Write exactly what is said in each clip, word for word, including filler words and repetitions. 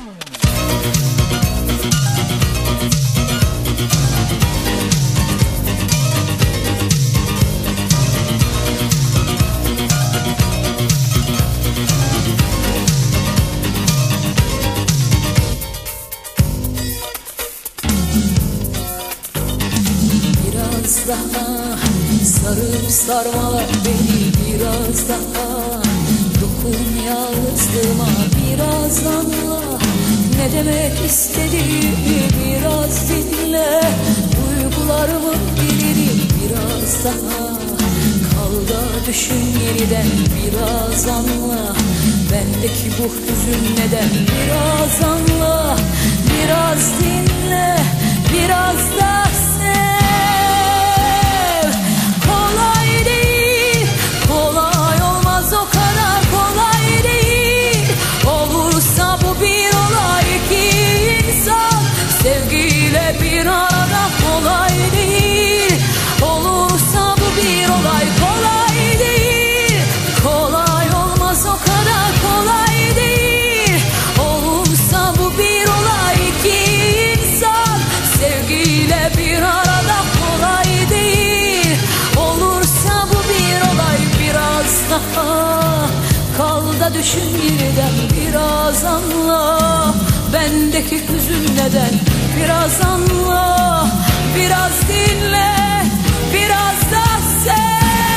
Biraz daha sarıp sarma beni, biraz daha dokun yalnızlığıma, biraz anla ne demek istediğimi, biraz dinle duygularımın dilini. Biraz daha kal da düşün yeniden, biraz anla bendeki bu hüzün neden. Biraz anla, biraz dinle, biraz da sev. Kolay değil, kolay olmaz, o kadar kolay değil. Olursa bu bir olay, iki insan sevgiyle bir arada, kolay değil. Olursa bu bir olay, kolay değil. Kolay olmaz, o kadar kolay değil. Olursa bu bir olay, iki insan sevgiyle bir arada, kolay değil. Olursa bu bir olay, biraz daha kal da düşün yeniden, biraz anla bendeki hüzün neden. Biraz anla, biraz dinle, biraz da sev.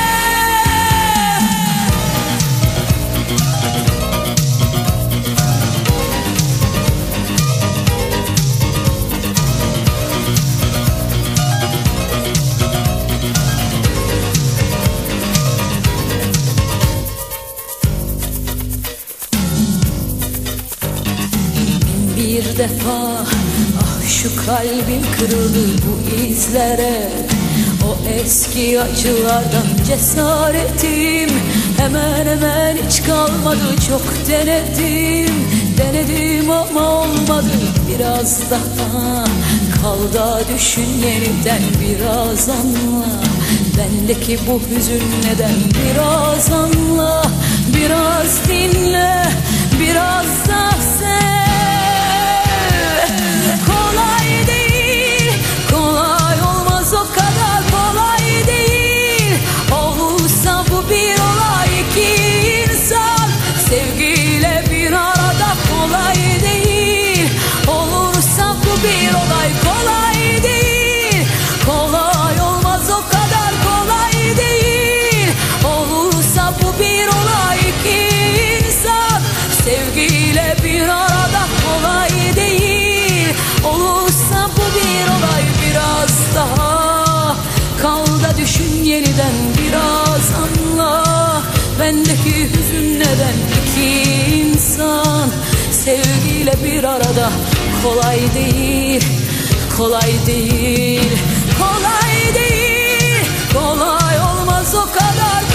Bir defa ah şu kalbim kırıldı bu izlere, o eski acılardan cesaretim hemen hemen hiç kalmadı. Çok denedim, denedim ama olmadı. Biraz daha kal da düşün yeniden, biraz anla bendeki bu hüzün neden. Biraz anla, biraz dinle, biraz da sev. Kolay değil, kolay olmaz, o kadar kolay değil. Olursa bu bir olay, iki insan sevgiyle bir arada, kolay değil. Olursa bu bir olay, kolay değil. Kolay olmaz, o kadar kolay değil. Olursa bu bir olay, iki insan sevgiyle bir arada, kolay değil. Olursa bu bir olay, biraz daha kal da düşün yeniden, biraz anla bendeki hüzün neden. İki insan sevgiyle bir arada, kolay değil, kolay değil, kolay değil. Kolay olmaz, o kadar